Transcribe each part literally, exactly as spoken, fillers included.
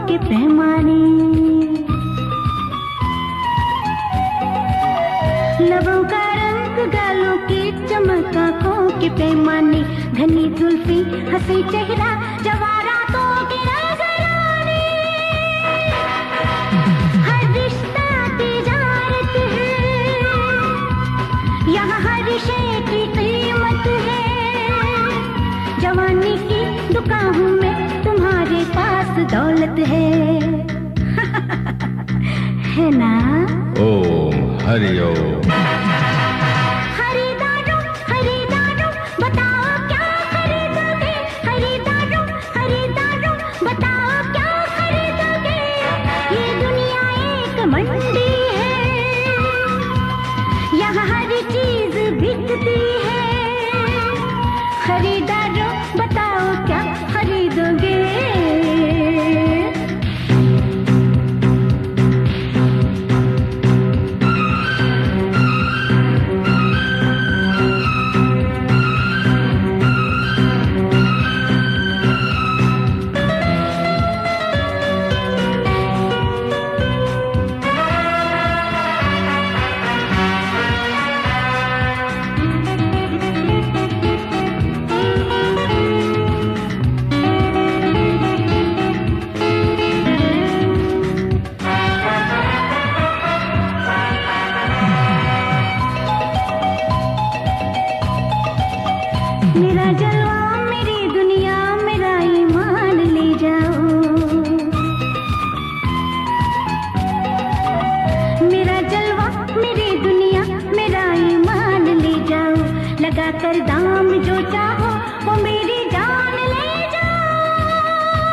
के पैमाने, लबों का रंग गालों की चमक आँखों के पैमाने, घनी जुल्फी हंसी चेहरा जवारातों के नजराने। हर रिश्ता तिजारत है, यहाँ हर शय की कीमत है। जवानी की दुकान में तुम्हारे पास दौलत है, है ना? ओम हरि ओम। खरीदारों खरीदारों बताओ क्या खरीदोगे, खरीदारों खरीदारों बताओ क्या खरीदोगे। ये दुनिया एक मंडी है, यहाँ हर चीज बिकती है। खरीदारों बताओ क्या खरीदोगे। मेरा जलवा मेरी दुनिया मेरा ईमान ले जाओ, मेरा जलवा मेरी दुनिया मेरा ईमान ले जाओ। लगा कर दाम जो चाहो वो मेरी जान ले जाओ।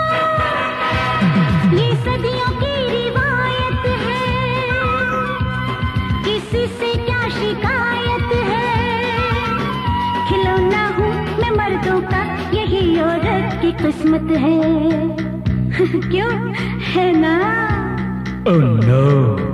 ये सदियों की रिवायत है, किसी से क्या शिकायत है। खिलौना हूँ मैं मर्दों का, यही औरत की किस्मत है। क्यों, है ना? Oh no.